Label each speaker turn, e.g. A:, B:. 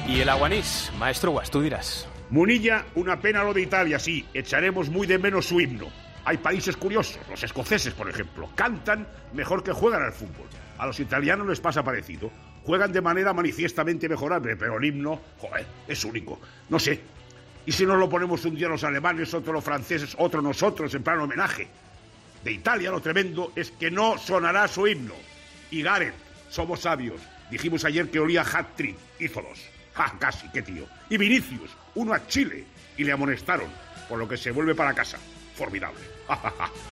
A: Y el Aguanís, maestro Guas, tú dirás.
B: Munilla, una pena lo de Italia, sí. Echaremos muy de menos su himno. Hay países curiosos, los escoceses, por ejemplo. Cantan mejor que juegan al fútbol. A los italianos les pasa parecido. Juegan de manera manifiestamente mejorable, pero el himno, joder, es único. No sé. ¿Y si nos lo ponemos un día los alemanes, otro los franceses, otro nosotros, en plan homenaje? De Italia lo tremendo es que no sonará su himno. Y Gareth, somos sabios. Dijimos ayer que olía hat-trick. Hizo 2. ¡Ja, casi, qué tío! Y Vinicius, uno a Chile. Y le amonestaron, por lo que se vuelve para casa. Formidable. ¡Ja, ja, ja!